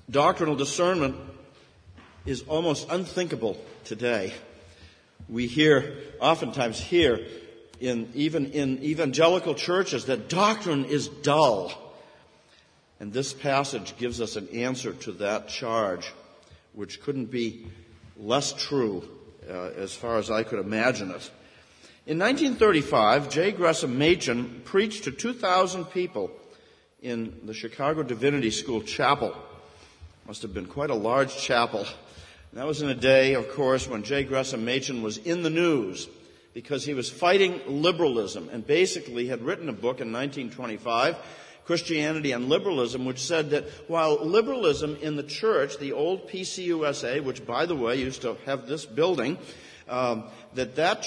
Doctrinal discernment is almost unthinkable today. We oftentimes hear, even in evangelical churches, that doctrine is dull. And this passage gives us an answer to that charge, which couldn't be less true as far as I could imagine it. In 1935, J. Gresham Machen preached to 2,000 people in the Chicago Divinity School chapel. Must have been quite a large chapel. And that was in a day, of course, when J. Gresham Machen was in the news because he was fighting liberalism and basically had written a book in 1925, Christianity and Liberalism, which said that while liberalism in the church, the old PCUSA, which, by the way, used to have this building, that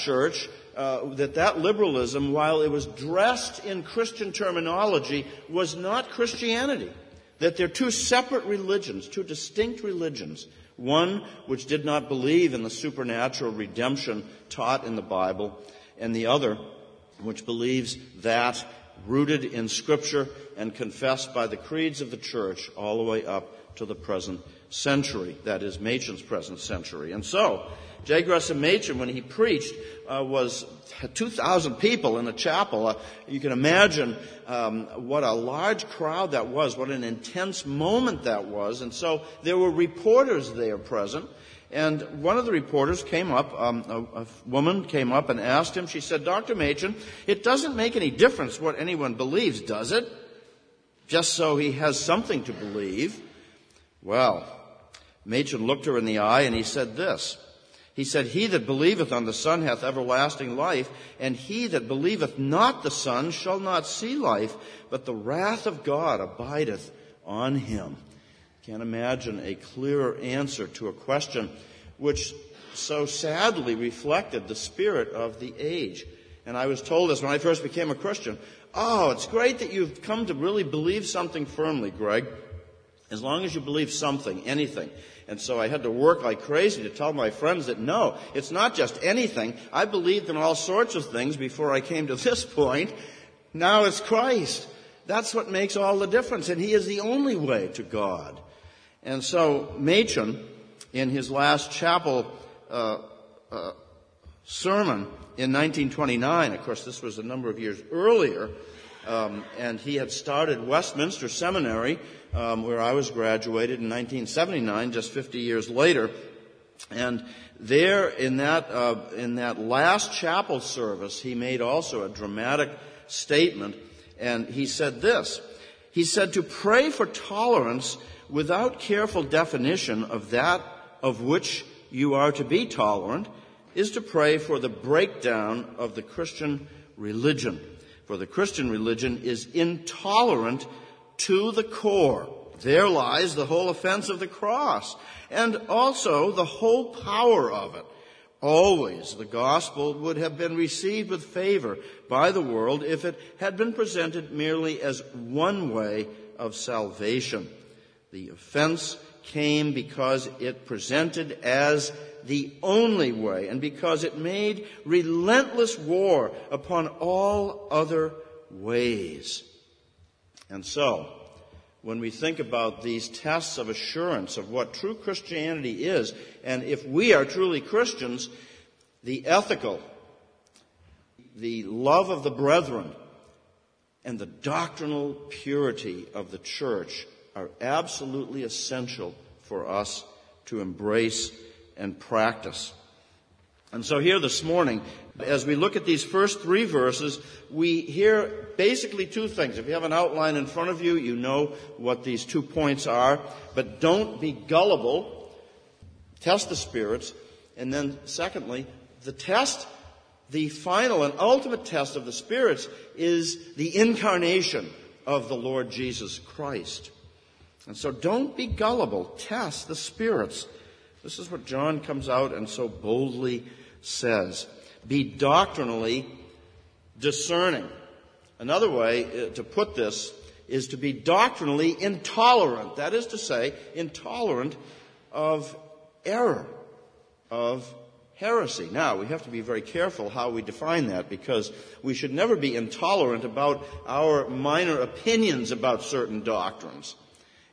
liberalism, while it was dressed in Christian terminology, was not Christianity. That they're two separate religions, two distinct religions. One which did not believe in the supernatural redemption taught in the Bible, and the other which believes that, rooted in Scripture and confessed by the creeds of the church all the way up to the present century. That is, Machen's present century. And so, J. Gresham Machen, when he preached, was 2,000 people in a chapel. You can imagine what a large crowd that was, what an intense moment that was. And so there were reporters there present. And one of the reporters came up, a woman came up and asked him, she said, "Dr. Machen, it doesn't make any difference what anyone believes, does it? Just so he has something to believe." Well, Machen looked her in the eye and he said this. He said, "He that believeth on the Son hath everlasting life, and he that believeth not the Son shall not see life, but the wrath of God abideth on him." Can't imagine a clearer answer to a question which so sadly reflected the spirit of the age. And I was told this when I first became a Christian. "Oh, it's great that you've come to really believe something firmly, Greg. As long as you believe something, anything." And so I had to work like crazy to tell my friends that no, it's not just anything. I believed in all sorts of things before I came to this point. Now it's Christ. That's what makes all the difference. And he is the only way to God. And so Machen, in his last chapel sermon in 1929, of course this was a number of years earlier, and he had started Westminster Seminary, where I was graduated in 1979, just 50 years later. And there, in that last chapel service, he made also a dramatic statement, and he said this. He said, "To pray for tolerance without careful definition of that of which you are to be tolerant is to pray for the breakdown of the Christian religion. For the Christian religion is intolerant to the core. There lies the whole offense of the cross, and also the whole power of it. Always the gospel would have been received with favor by the world if it had been presented merely as one way of salvation. The offense came because it presented as the only way, and because it made relentless war upon all other ways." And so, when we think about these tests of assurance of what true Christianity is, and if we are truly Christians, the ethical, the love of the brethren, and the doctrinal purity of the church are absolutely essential for us to embrace and practice. And so here this morning, as we look at these first three verses, we hear basically two things. If you have an outline in front of you, you know what these 2 points are. But don't be gullible. Test the spirits. And then secondly, the final and ultimate test of the spirits is the incarnation of the Lord Jesus Christ. And so don't be gullible. Test the spirits. This is what John comes out and so boldly says. Be doctrinally discerning. Another way to put this is to be doctrinally intolerant. That is to say, intolerant of error, of heresy. Now, we have to be very careful how we define that, because we should never be intolerant about our minor opinions about certain doctrines.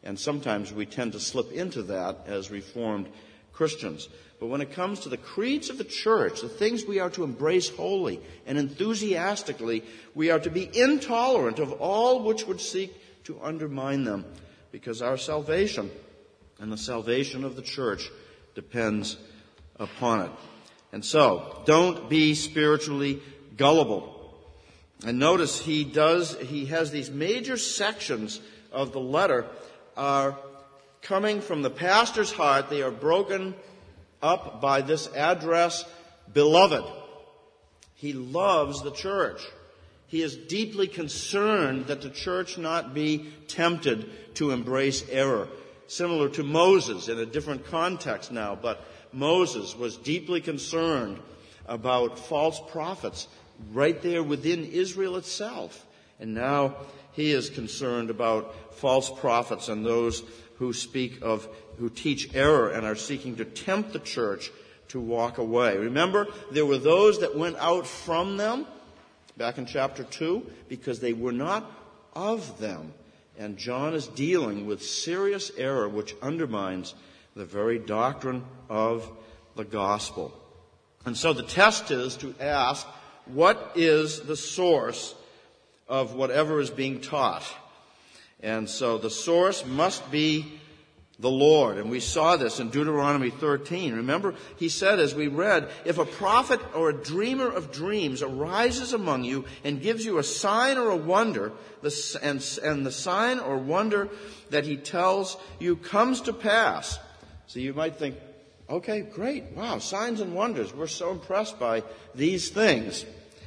And sometimes we tend to slip into that as Reformed Christians. But when it comes to the creeds of the church, the things we are to embrace wholly and enthusiastically, we are to be intolerant of all which would seek to undermine them, because our salvation and the salvation of the church depends upon it. And so, don't be spiritually gullible. And notice he has these major sections of the letter are coming from the pastor's heart. They are broken up by this address, beloved. He loves the church. He is deeply concerned that the church not be tempted to embrace error. Similar to Moses in a different context now, but Moses was deeply concerned about false prophets right there within Israel itself. And now he is concerned about false prophets and those who teach error and are seeking to tempt the church to walk away. Remember, there were those that went out from them back in chapter 2 because they were not of them. And John is dealing with serious error which undermines the very doctrine of the gospel. And so the test is to ask, what is the source of whatever is being taught? And so the source must be the Lord. And we saw this in Deuteronomy 13. Remember, he said, as we read, if a prophet or a dreamer of dreams arises among you and gives you a sign or a wonder, and the sign or wonder that he tells you comes to pass. So you might think, okay, great, wow, signs and wonders. We're so impressed by these things.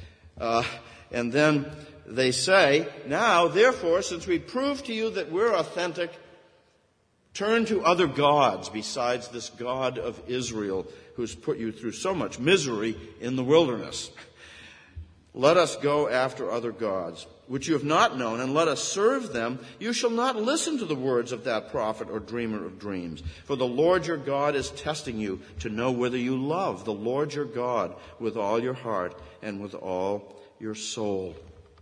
And then they say, now, therefore, since we prove to you that we're authentic, turn to other gods besides this God of Israel who's put you through so much misery in the wilderness. Let us go after other gods, which you have not known, and let us serve them. You shall not listen to the words of that prophet or dreamer of dreams. For the Lord your God is testing you to know whether you love the Lord your God with all your heart and with all your soul.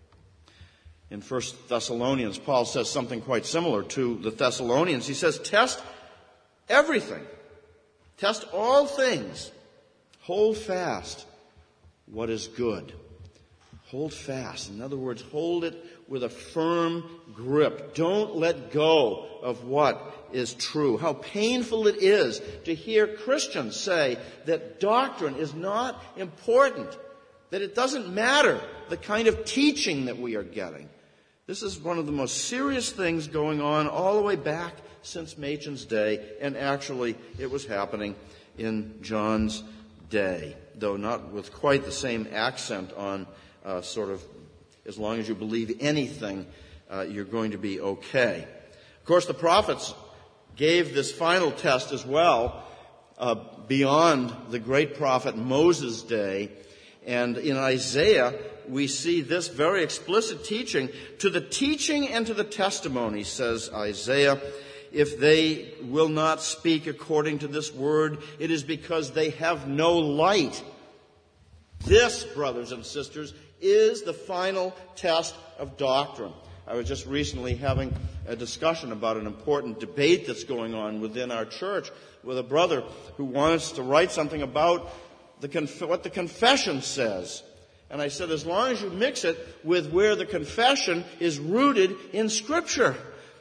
In 1 Thessalonians, Paul says something quite similar to the Thessalonians. He says, test everything. Test all things. Hold fast what is good. Hold fast. In other words, hold it with a firm grip. Don't let go of what is true. How painful it is to hear Christians say that doctrine is not important, that it doesn't matter the kind of teaching that we are getting. This is one of the most serious things going on all the way back since Machen's day, and actually it was happening in John's day, though not with quite the same accent on sort of, as long as you believe anything, you're going to be okay. Of course, the prophets gave this final test as well beyond the great prophet Moses' day. And in Isaiah, we see this very explicit teaching. To the teaching and to the testimony, says Isaiah, if they will not speak according to this word, it is because they have no light. This, brothers and sisters, is the final test of doctrine. I was just recently having a discussion about an important debate that's going on within our church with a brother who wants to write something about what the confession says. And I said, as long as you mix it with where the confession is rooted in Scripture.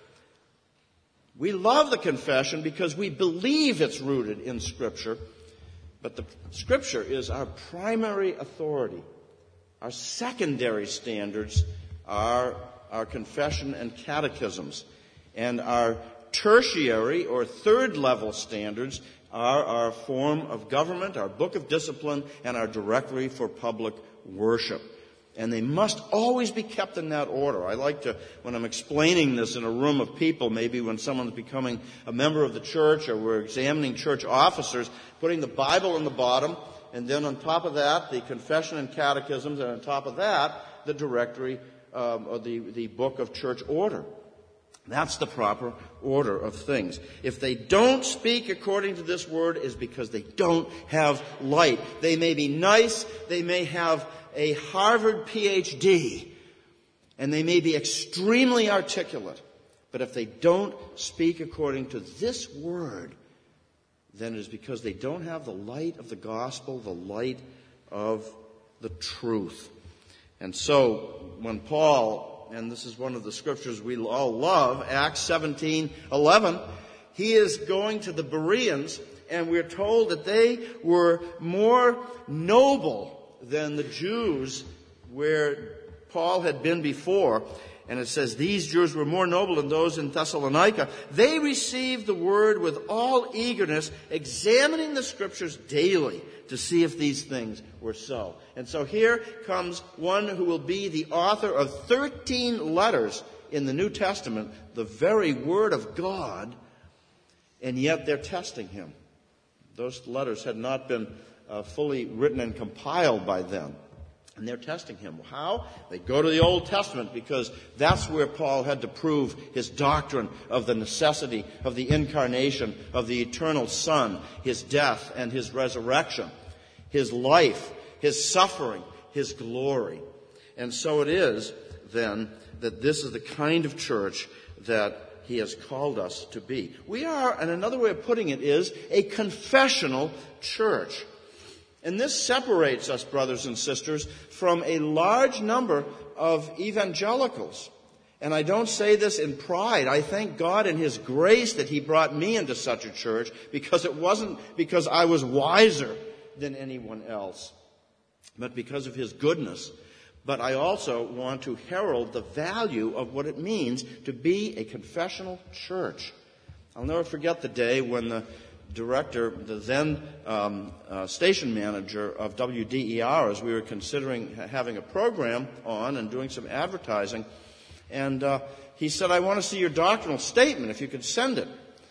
We love the confession because we believe it's rooted in Scripture. But the Scripture is our primary authority. Our secondary standards are our confession and catechisms. And our tertiary or third level standards are our form of government, our book of discipline, and our directory for public worship. And they must always be kept in that order. I like to, when I'm explaining this in a room of people, maybe when someone's becoming a member of the church or we're examining church officers, putting the Bible on the bottom, and then on top of that, the confession and catechisms, and on top of that, the directory or the book of church order. That's the proper order of things. If they don't speak according to this word, it's because they don't have light. They may be nice, they may have a Harvard PhD, and they may be extremely articulate, But if they don't speak according to this word, then it is because they don't have the light of the gospel, the light of the truth. And so when Paul, and this is one of the scriptures we all love, Acts 17:11, he is going to the Bereans, and we're told that they were more noble than the Jews where Paul had been before. And it says, these Jews were more noble than those in Thessalonica. They received the word with all eagerness, examining the scriptures daily to see if these things were so. And so here comes one who will be the author of 13 letters in the New Testament, the very word of God, and yet they're testing him. Those letters had not been fully written and compiled by them. And they're testing him. How? They go to the Old Testament because that's where Paul had to prove his doctrine of the necessity of the incarnation of the eternal Son, his death and his resurrection, his life, his suffering, his glory. And so it is, then, that this is the kind of church that he has called us to be. We are, and another way of putting it is, a confessional church. And this separates us, brothers and sisters, from a large number of evangelicals. And I don't say this in pride. I thank God in His grace that He brought me into such a church, because it wasn't because I was wiser than anyone else, but because of His goodness. But I also want to herald the value of what it means to be a confessional church. I'll never forget the day when the director, the then station manager of WDER, as we were considering having a program on and doing some advertising, and he said, I want to see your doctrinal statement, if you could send it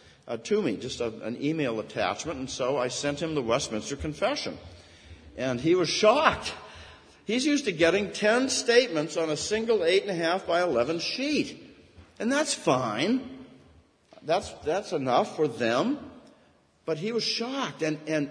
to me, just an email attachment. And so I sent him the Westminster Confession. And he was shocked. He's used to getting 10 statements on a single 8.5 by 11 sheet. And that's fine. That's enough for them. But he was shocked,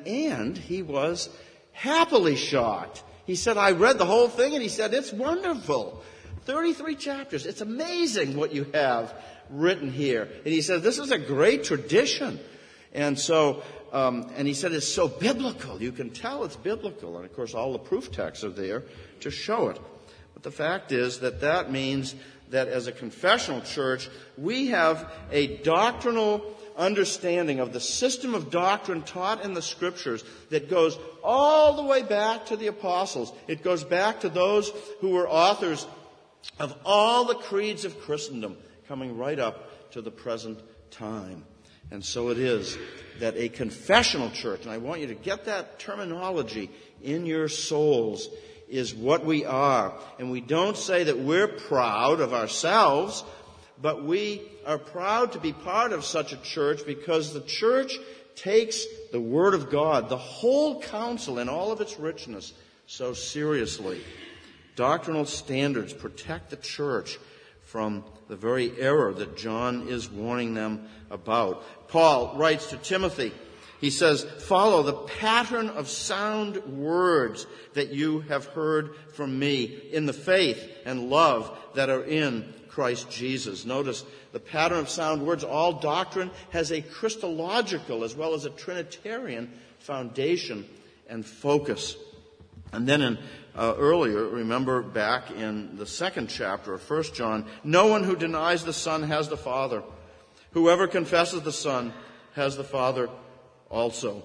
and he was happily shocked. He said, I read the whole thing, and he said, it's wonderful. 33 chapters. It's amazing what you have written here. And he said, this is a great tradition. And so, and he said, it's so biblical. You can tell it's biblical. And of course, all the proof texts are there to show it. But the fact is that means that as a confessional church, we have a doctrinal understanding of the system of doctrine taught in the Scriptures that goes all the way back to the apostles. It goes back to those who were authors of all the creeds of Christendom, coming right up to the present time. And so it is that a confessional church, and I want you to get that terminology in your souls, is what we are. And we don't say that we're proud of ourselves, but we are proud to be part of such a church because the church takes the Word of God, the whole counsel in all of its richness, so seriously. Doctrinal standards protect the church from the very error that John is warning them about. Paul writes to Timothy, he says, follow the pattern of sound words that you have heard from me in the faith and love that are in Christ Jesus. Notice the pattern of sound words. All doctrine has a Christological as well as a Trinitarian foundation and focus. And then earlier, remember back in the 2nd chapter of 1 John, no one who denies the Son has the Father. Whoever confesses the Son has the Father also.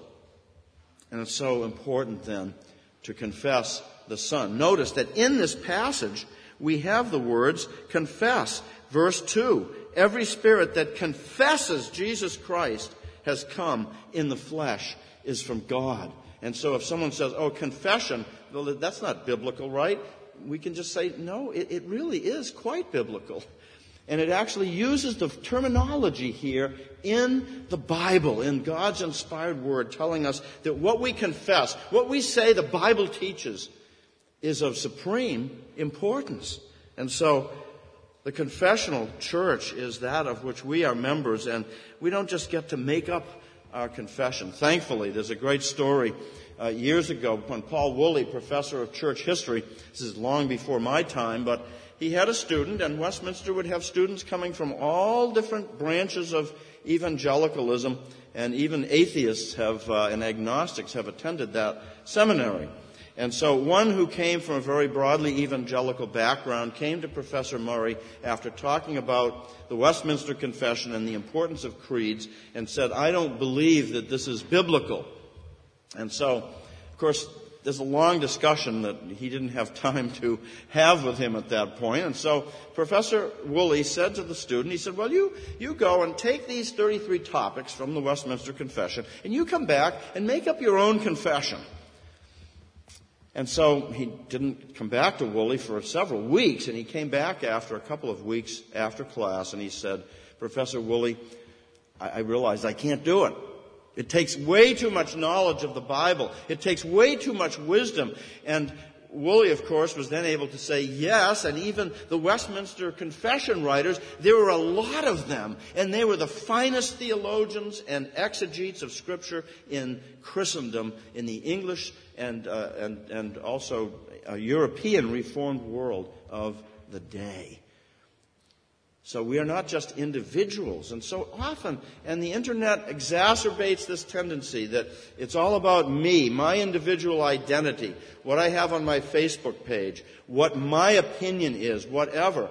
And it's so important then to confess the Son. Notice that in this passage, we have the words confess. Verse 2, every spirit that confesses Jesus Christ has come in the flesh is from God. And so if someone says, confession, well, that's not biblical, right? We can just say, no, it really is quite biblical. And it actually uses the terminology here in the Bible, in God's inspired word, telling us that what we confess, what we say the Bible teaches, is of supreme importance. And so the confessional church is that of which we are members, and we don't just get to make up our confession. Thankfully, there's a great story years ago when Paul Woolley, professor of church history, this is long before my time, but he had a student, and Westminster would have students coming from all different branches of evangelicalism, and even atheists and agnostics have attended that seminary. And so one who came from a very broadly evangelical background came to Professor Murray after talking about the Westminster Confession and the importance of creeds and said, "I don't believe that this is biblical." And so, of course, there's a long discussion that he didn't have time to have with him at that point. And so Professor Woolley said to the student, he said, "Well, you go and take these 33 topics from the Westminster Confession, and you come back and make up your own confession." And so he didn't come back to Woolley for several weeks, and he came back after a couple of weeks after class, and he said, "Professor Woolley, I realize I can't do it. It takes way too much knowledge of the Bible. It takes way too much wisdom." And Woolley, of course, was then able to say yes, and even the Westminster Confession writers, there were a lot of them, and they were the finest theologians and exegetes of Scripture in Christendom, in the English and also a European Reformed world of the day. So we are not just individuals. And so often, and the Internet exacerbates this tendency that it's all about me, my individual identity, what I have on my Facebook page, what my opinion is, whatever.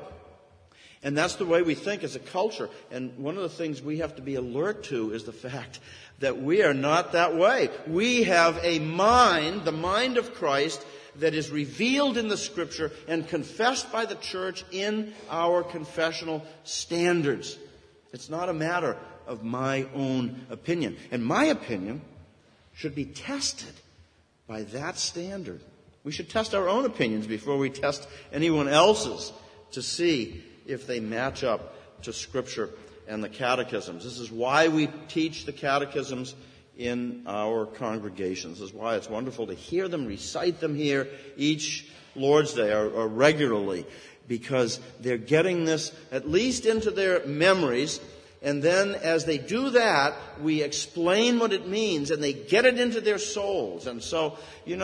And that's the way we think as a culture. And one of the things we have to be alert to is the fact that we are not that way. We have a mind, the mind of Christ, that is revealed in the Scripture and confessed by the church in our confessional standards. It's not a matter of my own opinion. And my opinion should be tested by that standard. We should test our own opinions before we test anyone else's to see if they match up to Scripture and the catechisms. This is why we teach the catechisms in our congregations. This is why it's wonderful to hear them, recite them here each Lord's Day or regularly, because they're getting this at least into their memories, and then as they do that, we explain what it means, and they get it into their souls. And so,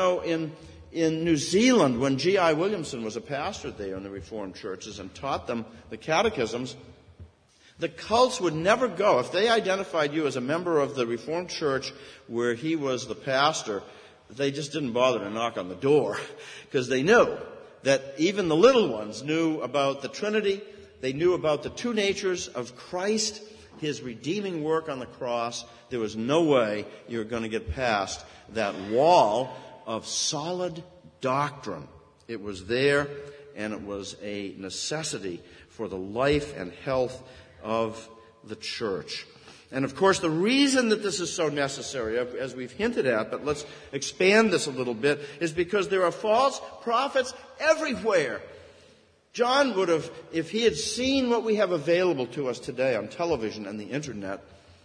in New Zealand, when G.I. Williamson was a pastor there in the Reformed churches and taught them the catechisms, the cults would never go. If they identified you as a member of the Reformed church where he was the pastor, they just didn't bother to knock on the door because they knew that even the little ones knew about the Trinity. They knew about the two natures of Christ, His redeeming work on the cross. There was no way you were going to get past that wall of solid doctrine. It was there, and it was a necessity for the life and health of the church. And of course, the reason that this is so necessary, as we've hinted at, but let's expand this a little bit, is because there are false prophets everywhere. John would have, if he had seen what we have available to us today on television and the Internet,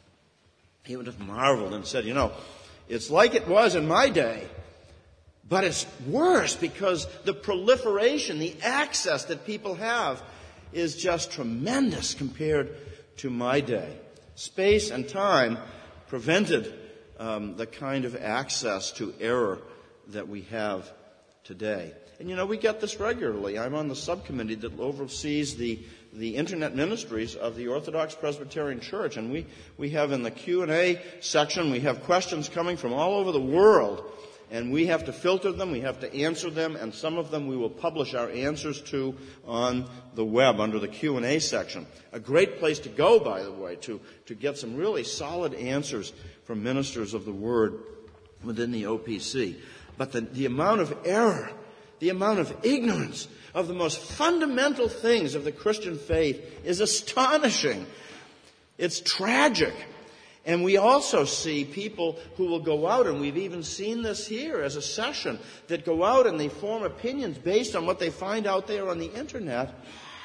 he would have marveled and said, it's like it was in my day, but it's worse because the proliferation, the access that people have is just tremendous compared to my day. Space and time prevented the kind of access to error that we have today. And we get this regularly. I'm on the subcommittee that oversees the Internet ministries of the Orthodox Presbyterian Church, and we have in the Q&A section, we have questions coming from all over the world, and we have to filter them, we have to answer them, and some of them we will publish our answers to on the web under the Q&A section. A great place to go, by the way, to get some really solid answers from ministers of the Word within the OPC. But the amount of error, the amount of ignorance of the most fundamental things of the Christian faith is astonishing. It's tragic. And we also see people who will go out, and we've even seen this here as a session, that go out and they form opinions based on what they find out there on the Internet,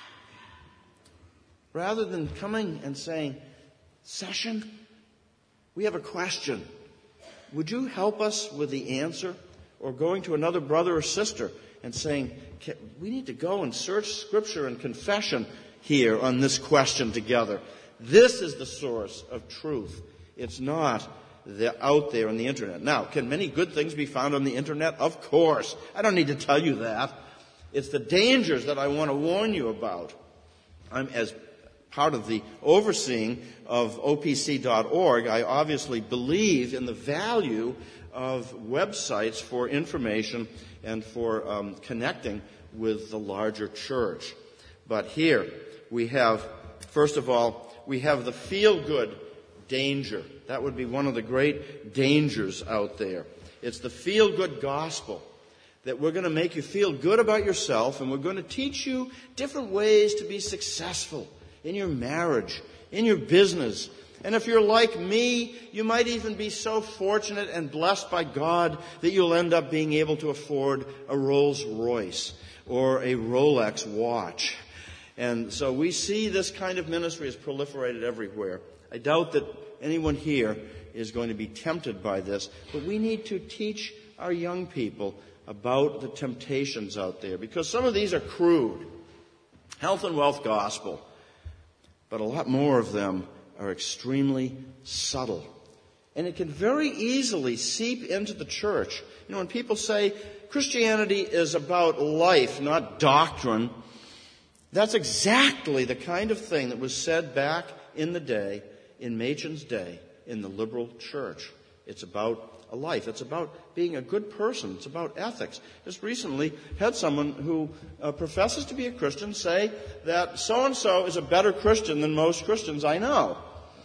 rather than coming and saying, "Session, we have a question. Would you help us with the answer?" Or going to another brother or sister and saying, "We need to go and search Scripture and confession here on this question together. This is the source of truth. It's not out there on the Internet." Now, can many good things be found on the Internet? Of course. I don't need to tell you that. It's the dangers that I want to warn you about. I'm, as part of the overseeing of OPC.org, I obviously believe in the value of websites for information and for connecting with the larger church. But here we have, first of all, we have the feel-good danger. That would be one of the great dangers out there. It's the feel-good gospel, that we're going to make you feel good about yourself, and we're going to teach you different ways to be successful in your marriage, in your business. And if you're like me, you might even be so fortunate and blessed by God that you'll end up being able to afford a Rolls Royce or a Rolex watch. And so we see this kind of ministry has proliferated everywhere. I doubt that anyone here is going to be tempted by this, but we need to teach our young people about the temptations out there, because some of these are crude. Health and wealth gospel. But a lot more of them are extremely subtle. And it can very easily seep into the church. You know, when people say Christianity is about life, not doctrine, that's exactly the kind of thing that was said back in the day, in Machen's day, in the liberal church. It's about a life. It's about being a good person. It's about ethics. Just recently had someone who professes to be a Christian say that so-and-so is a better Christian than most Christians I know.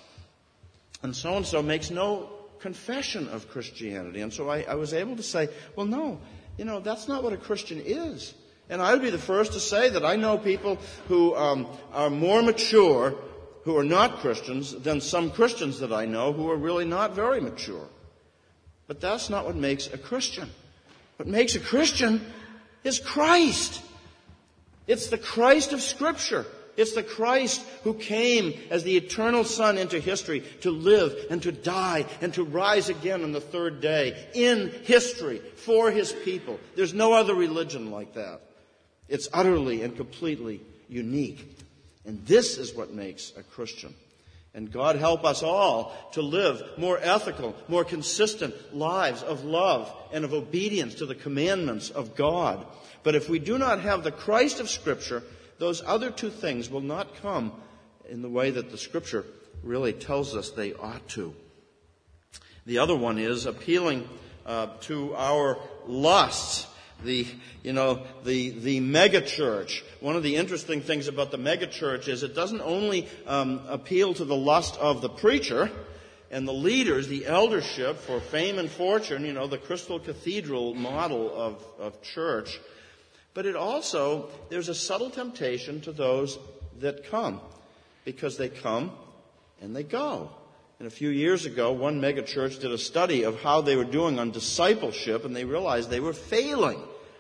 And so-and-so makes no confession of Christianity. And so I was able to say, well, no, that's not what a Christian is. And I would be the first to say that I know people who are more mature, who are not Christians, than some Christians that I know who are really not very mature. But that's not what makes a Christian. What makes a Christian is Christ. It's the Christ of Scripture. It's the Christ who came as the eternal Son into history to live and to die and to rise again on the third day in history for His people. There's no other religion like that. It's utterly and completely unique. And this is what makes a Christian. And God help us all to live more ethical, more consistent lives of love and of obedience to the commandments of God. But if we do not have the Christ of Scripture, those other two things will not come in the way that the Scripture really tells us they ought to. The other one is appealing to our lusts. The mega church. One of the interesting things about the mega church is it doesn't only appeal to the lust of the preacher and the leaders, the eldership for fame and fortune, the Crystal Cathedral model of church, but it also, there's a subtle temptation to those that come, because they come and they go. And a few years ago, one mega church did a study of how they were doing on discipleship, and they realized they were failing.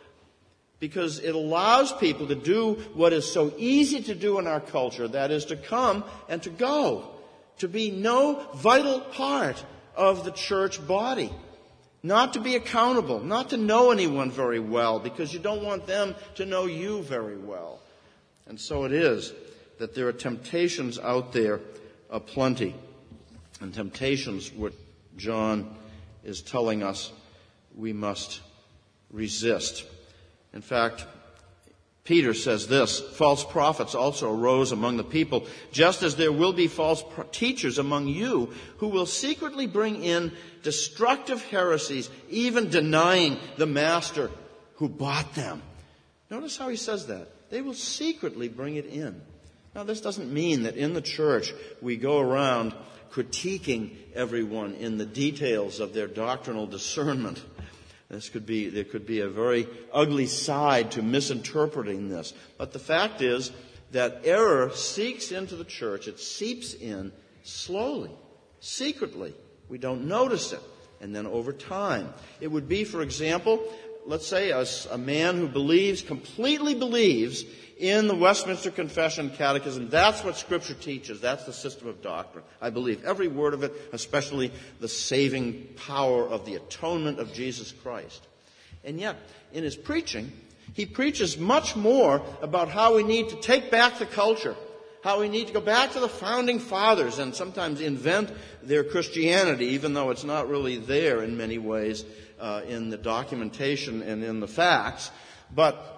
Because it allows people to do what is so easy to do in our culture, that is to come and to go, to be no vital part of the church body, not to be accountable, not to know anyone very well, because you don't want them to know you very well. And so it is that there are temptations out there aplenty, and temptations which John is telling us we must resist. In fact, Peter says this, false prophets also arose among the people, just as there will be false teachers among you who will secretly bring in destructive heresies, even denying the master who bought them. Notice how he says that. They will secretly bring it in. Now, this doesn't mean that in the church we go around critiquing everyone in the details of their doctrinal discernment. There could be a very ugly side to misinterpreting this. But the fact is that error seeks into the church. It seeps in slowly, secretly. We don't notice it. And then over time. It would be, for example, let's say a man who completely believes in the Westminster Confession Catechism. That's what Scripture teaches. That's the system of doctrine. I believe every word of it, especially the saving power of the atonement of Jesus Christ. And yet, in his preaching, he preaches much more about how we need to take back the culture, how we need to go back to the founding fathers and sometimes invent their Christianity, even though it's not really there in many ways in the documentation and in the facts. But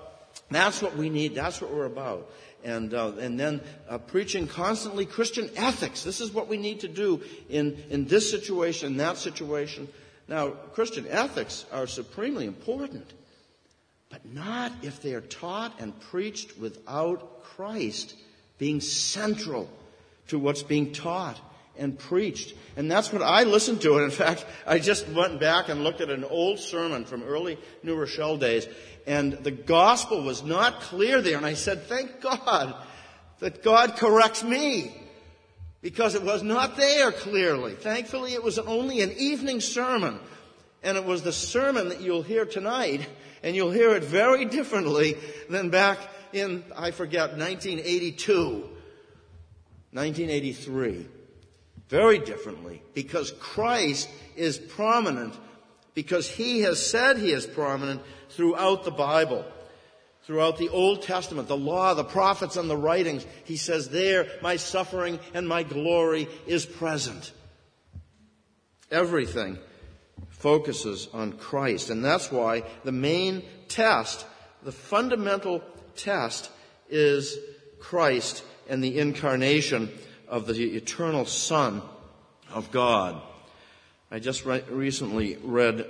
That's what we need. That's what we're about. And then preaching constantly Christian ethics. This is what we need to do in this situation, that situation. Now, Christian ethics are supremely important, but not if they are taught and preached without Christ being central to what's being taught and preached. And that's what I listened to. And in fact, I just went back and looked at an old sermon from early New Rochelle days, and the gospel was not clear there. And I said, thank God that God corrects me, because it was not there clearly. Thankfully, it was only an evening sermon. And it was the sermon that you'll hear tonight, and you'll hear it very differently than back in, I forget, 1982, 1983. Very differently, because Christ is prominent, because He has said He is prominent throughout the Bible, throughout the Old Testament, the law, the prophets, and the writings. He says there, my suffering and my glory is present. Everything focuses on Christ, and that's why the main test, the fundamental test, is Christ and the incarnation of the eternal Son of God. I just recently read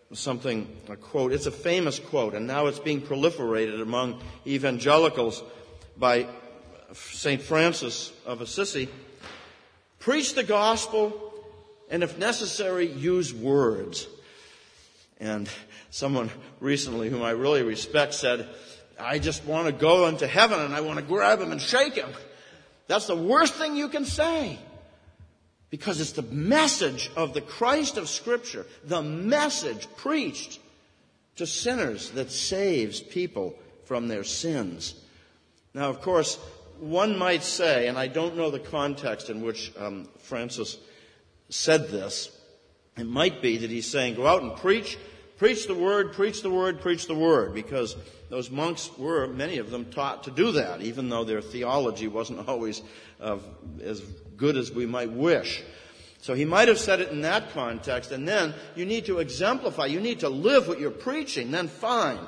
a quote. It's a famous quote, and now it's being proliferated among evangelicals by St. Francis of Assisi. Preach the gospel, and if necessary, use words. And someone recently, whom I really respect, said, I just want to go into heaven and I want to grab him and shake him. That's the worst thing you can say. Because it's the message of the Christ of Scripture, the message preached to sinners that saves people from their sins. Now, of course, one might say, and I don't know the context in which Francis said this, it might be that he's saying, go out and preach the word, preach the word, preach the word, because those monks were, many of them, taught to do that, even though their theology wasn't always as good as we might wish. So he might have said it in that context, and then you need to exemplify, you need to live what you're preaching, then fine.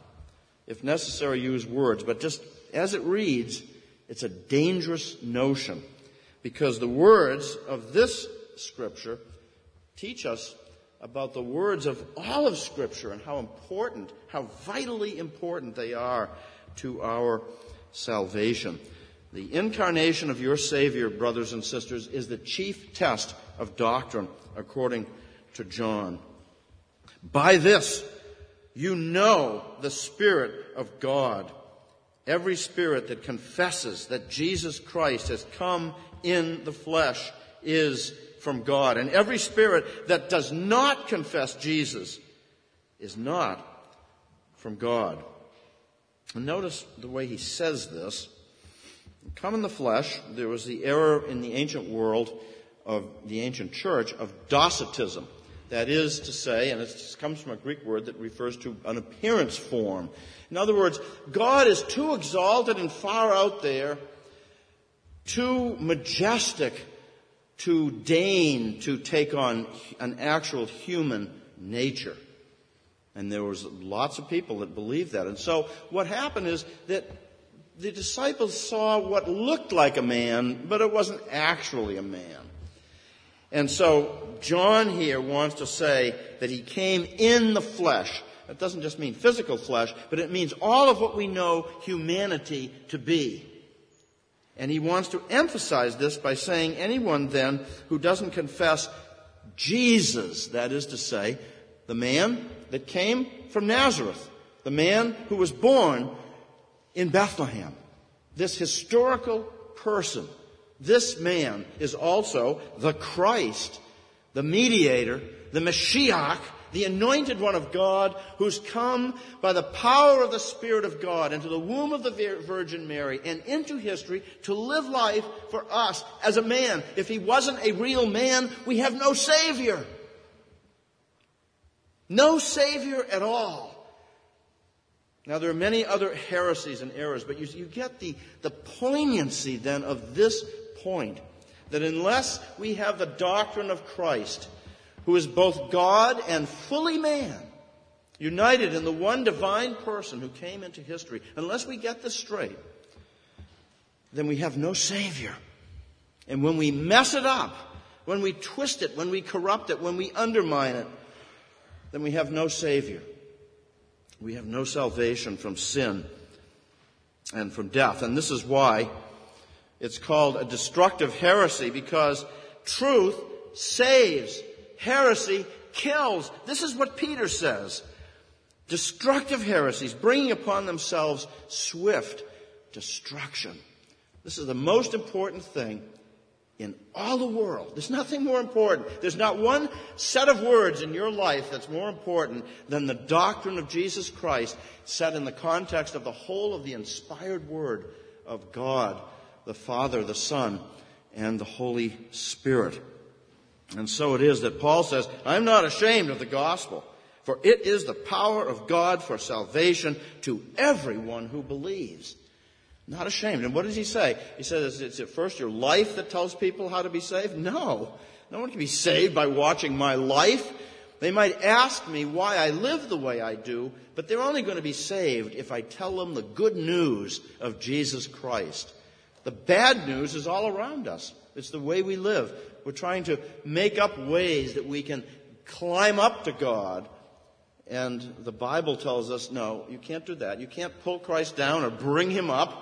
If necessary, use words. But just as it reads, it's a dangerous notion, because the words of this Scripture teach us about the words of all of Scripture and how important, how vitally important they are to our salvation. The incarnation of your Savior, brothers and sisters, is the chief test of doctrine, according to John. By this, you know the Spirit of God. Every spirit that confesses that Jesus Christ has come in the flesh is from God. And every spirit that does not confess Jesus is not from God. And notice the way he says this. Come in the flesh, there was the error in the ancient world of the ancient church of docetism. That is to say, and it comes from a Greek word that refers to an appearance form. In other words, God is too exalted and far out there, too majestic to deign to take on an actual human nature. And there was lots of people that believed that. And so what happened is that the disciples saw what looked like a man, but it wasn't actually a man. And so John here wants to say that he came in the flesh. That doesn't just mean physical flesh, but it means all of what we know humanity to be. And he wants to emphasize this by saying anyone then who doesn't confess Jesus, that is to say, the man that came from Nazareth, the man who was born in Bethlehem, this historical person, this man is also the Christ, the mediator, the Mashiach, the anointed one of God, who's come by the power of the Spirit of God into the womb of the Virgin Mary and into history to live life for us as a man. If he wasn't a real man, we have no Savior. No Savior at all. Now, there are many other heresies and errors, but you get the poignancy then of this point, that unless we have the doctrine of Christ, who is both God and fully man, united in the one divine person who came into history, unless we get this straight, then we have no Savior. And when we mess it up, when we twist it, when we corrupt it, when we undermine it, then we have no Savior. We have no salvation from sin and from death. And this is why it's called a destructive heresy, because truth saves, heresy kills. This is what Peter says. Destructive heresies, bringing upon themselves swift destruction. This is the most important thing in all the world. There's nothing more important. There's not one set of words in your life that's more important than the doctrine of Jesus Christ set in the context of the whole of the inspired word of God, the Father, the Son, and the Holy Spirit. And so it is that Paul says, I'm not ashamed of the gospel, for it is the power of God for salvation to everyone who believes. Not ashamed. And what does he say? He says, is it first your life that tells people how to be saved? No. No one can be saved by watching my life. They might ask me why I live the way I do, but they're only going to be saved if I tell them the good news of Jesus Christ. The bad news is all around us. It's the way we live. We're trying to make up ways that we can climb up to God. And the Bible tells us, no, you can't do that. You can't pull Christ down or bring him up.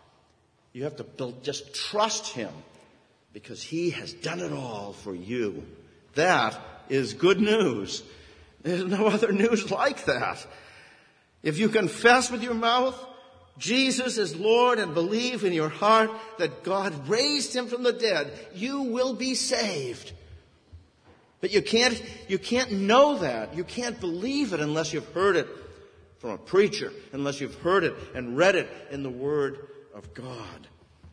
You have to just trust him because he has done it all for you. That is good news. There's no other news like that. If you confess with your mouth Jesus is Lord and believe in your heart that God raised him from the dead, you will be saved. But you can't know that. You can't believe it unless you've heard it from a preacher, unless you've heard it and read it in the Word of God.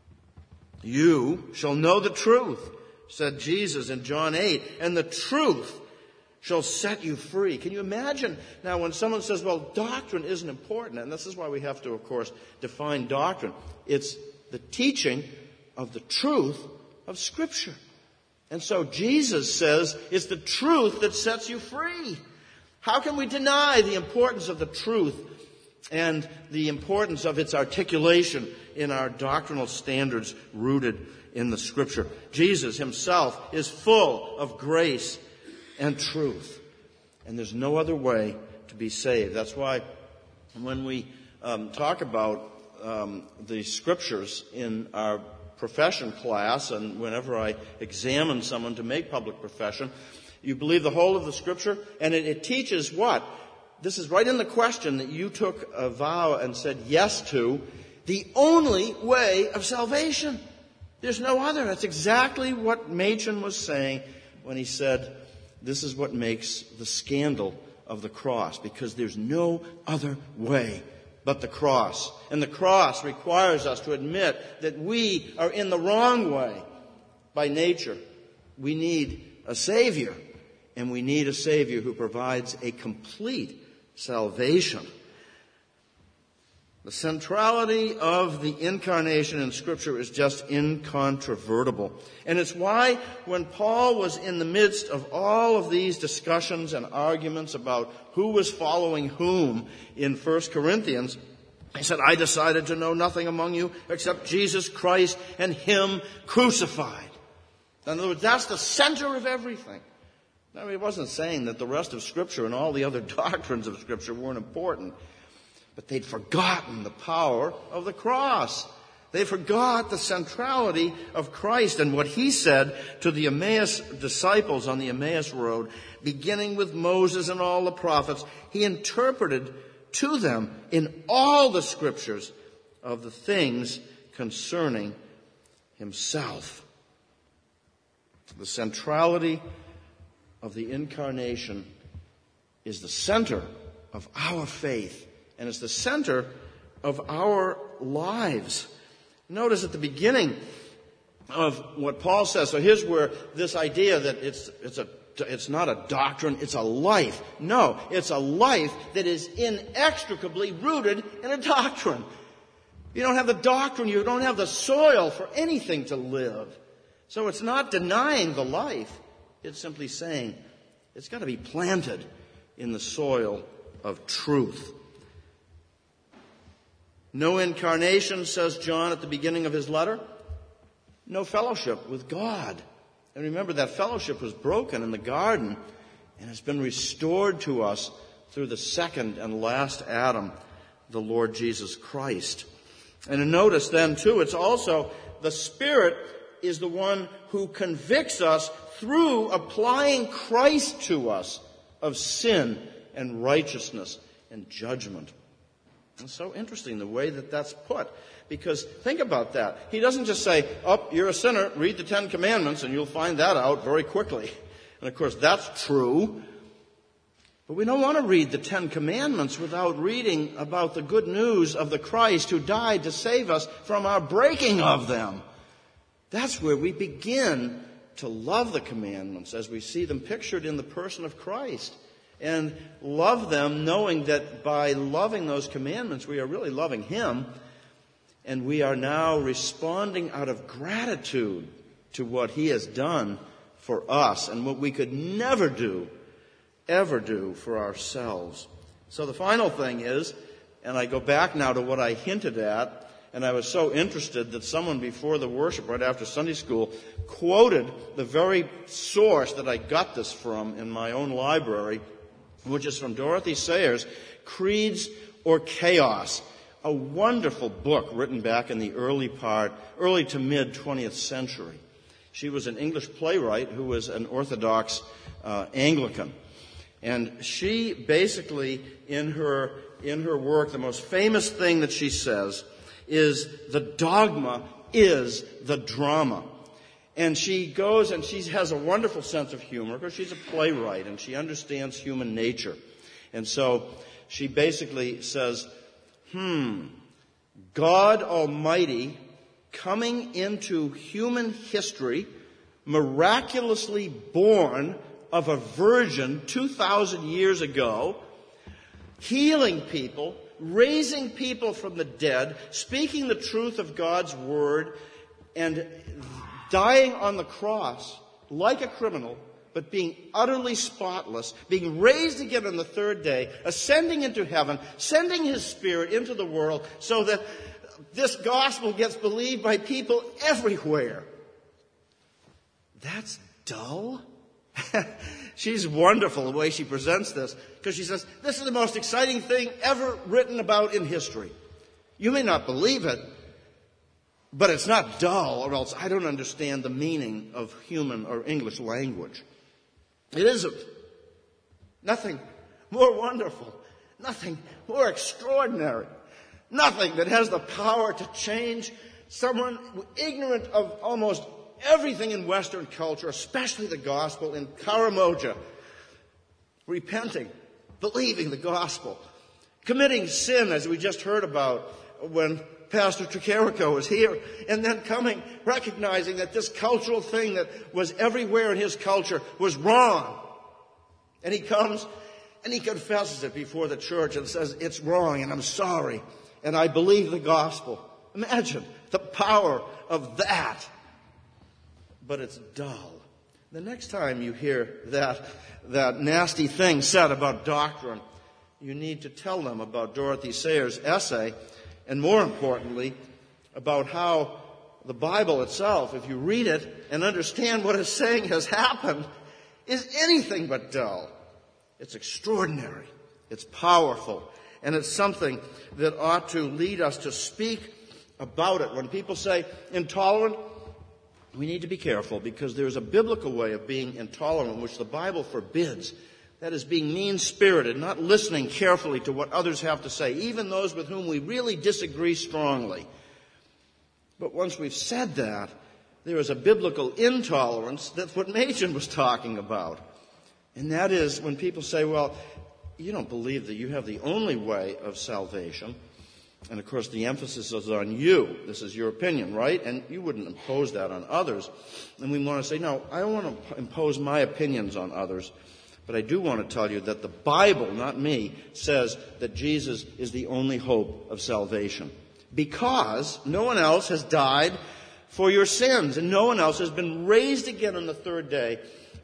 You shall know the truth, said Jesus in John 8, and the truth shall set you free. Can you imagine now when someone says, well, doctrine isn't important, and this is why we have to, of course, define doctrine. It's the teaching of the truth of Scripture. And so Jesus says it's the truth that sets you free. How can we deny the importance of the truth and the importance of its articulation in our doctrinal standards rooted in the Scripture? Jesus himself is full of grace and truth. And there's no other way to be saved. That's why when we talk about the Scriptures in our profession class, and whenever I examine someone to make public profession, you believe the whole of the Scripture, and it teaches what? This is right in the question that you took a vow and said yes to, the only way of salvation. There's no other. That's exactly what Machen was saying when he said, this is what makes the scandal of the cross, because there's no other way but the cross. And the cross requires us to admit that we are in the wrong way by nature. We need a Savior, and we need a Savior who provides a complete salvation. The centrality of the incarnation in Scripture is just incontrovertible. And it's why when Paul was in the midst of all of these discussions and arguments about who was following whom in 1 Corinthians, he said, I decided to know nothing among you except Jesus Christ and him crucified. In other words, that's the center of everything. Now, he wasn't saying that the rest of Scripture and all the other doctrines of Scripture weren't important. But they'd forgotten the power of the cross. They forgot the centrality of Christ and what he said to the Emmaus disciples on the Emmaus Road, beginning with Moses and all the prophets. He interpreted to them in all the Scriptures of the things concerning himself. The centrality of the incarnation is the center of our faith. And it's the center of our lives. Notice at the beginning of what Paul says. So here's where this idea that it's not a doctrine, it's a life. No, it's a life that is inextricably rooted in a doctrine. You don't have the doctrine, you don't have the soil for anything to live. So it's not denying the life. It's simply saying it's got to be planted in the soil of truth. No incarnation, says John at the beginning of his letter. No fellowship with God. And remember, that fellowship was broken in the garden and has been restored to us through the second and last Adam, the Lord Jesus Christ. And notice then, too, it's also the Spirit is the one who convicts us through applying Christ to us of sin and righteousness and judgment. It's so interesting the way that that's put. Because think about that. He doesn't just say, you're a sinner, read the Ten Commandments, and you'll find that out very quickly. And of course, that's true. But we don't want to read the Ten Commandments without reading about the good news of the Christ who died to save us from our breaking of them. That's where we begin to love the commandments as we see them pictured in the person of Christ. And love them knowing that by loving those commandments, we are really loving Him. And we are now responding out of gratitude to what He has done for us and what we could never do, ever do for ourselves. So the final thing is, and I go back now to what I hinted at, and I was so interested that someone before the worship, right after Sunday school, quoted the very source that I got this from in my own library, which is from Dorothy Sayers, Creeds or Chaos, a wonderful book written back in the early to mid 20th century. She was an English playwright who was an Orthodox Anglican. And she basically, in her work, the most famous thing that she says is the dogma is the drama. And she goes and she has a wonderful sense of humor because she's a playwright and she understands human nature. And so she basically says, God Almighty coming into human history, miraculously born of a virgin 2,000 years ago, healing people, raising people from the dead, speaking the truth of God's word, and dying on the cross like a criminal, but being utterly spotless, being raised again on the third day, ascending into heaven, sending His Spirit into the world so that this gospel gets believed by people everywhere. That's dull? She's wonderful the way she presents this, because she says, this is the most exciting thing ever written about in history. You may not believe it, but it's not dull, or else I don't understand the meaning of human or English language. It isn't. Nothing more wonderful, nothing more extraordinary, nothing that has the power to change someone ignorant of almost everything in Western culture, especially the gospel, in Karamoja, repenting, believing the gospel, committing sin, as we just heard about when Pastor Tricarico was here, and then coming, recognizing that this cultural thing that was everywhere in his culture was wrong. And he comes and he confesses it before the church and says, it's wrong and I'm sorry and I believe the gospel. Imagine the power of that. But it's dull. The next time you hear that nasty thing said about doctrine, you need to tell them about Dorothy Sayers' essay, and more importantly, about how the Bible itself, if you read it and understand what it's saying has happened, is anything but dull. It's extraordinary. It's powerful. And it's something that ought to lead us to speak about it. When people say intolerant, we need to be careful, because there's a biblical way of being intolerant which the Bible forbids. That is being mean-spirited, not listening carefully to what others have to say, even those with whom we really disagree strongly. But once we've said that, there is a biblical intolerance. That's what Machen was talking about. And that is when people say, well, you don't believe that you have the only way of salvation. And, of course, the emphasis is on you. This is your opinion, right? And you wouldn't impose that on others. And we want to say, no, I don't want to impose my opinions on others. But I do want to tell you that the Bible, not me, says that Jesus is the only hope of salvation. Because no one else has died for your sins, and no one else has been raised again on the third day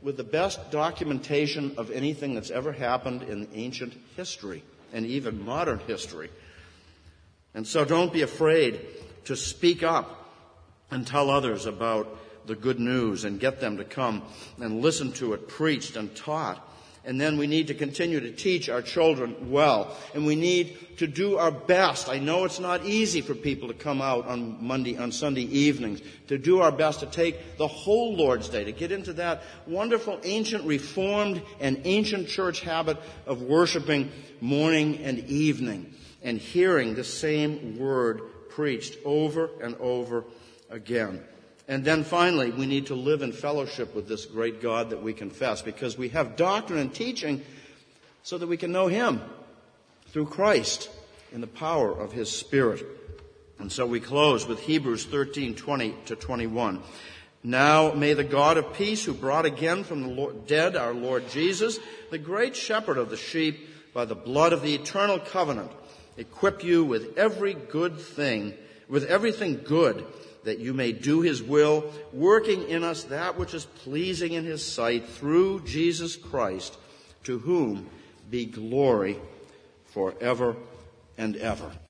with the best documentation of anything that's ever happened in ancient history and even modern history. And so don't be afraid to speak up and tell others about the good news and get them to come and listen to it preached and taught. And then we need to continue to teach our children well. And we need to do our best. I know it's not easy for people to come out on Sunday evenings, to do our best to take the whole Lord's Day, to get into that wonderful ancient Reformed and ancient church habit of worshiping morning and evening and hearing the same word preached over and over again. And then finally, we need to live in fellowship with this great God that we confess, because we have doctrine and teaching so that we can know Him through Christ in the power of His Spirit. And so we close with Hebrews 13:20-21. Now may the God of peace, who brought again from the dead our Lord Jesus, the great shepherd of the sheep, by the blood of the eternal covenant, equip you with every good thing, with everything good, that you may do His will, working in us that which is pleasing in His sight, through Jesus Christ, to whom be glory forever and ever.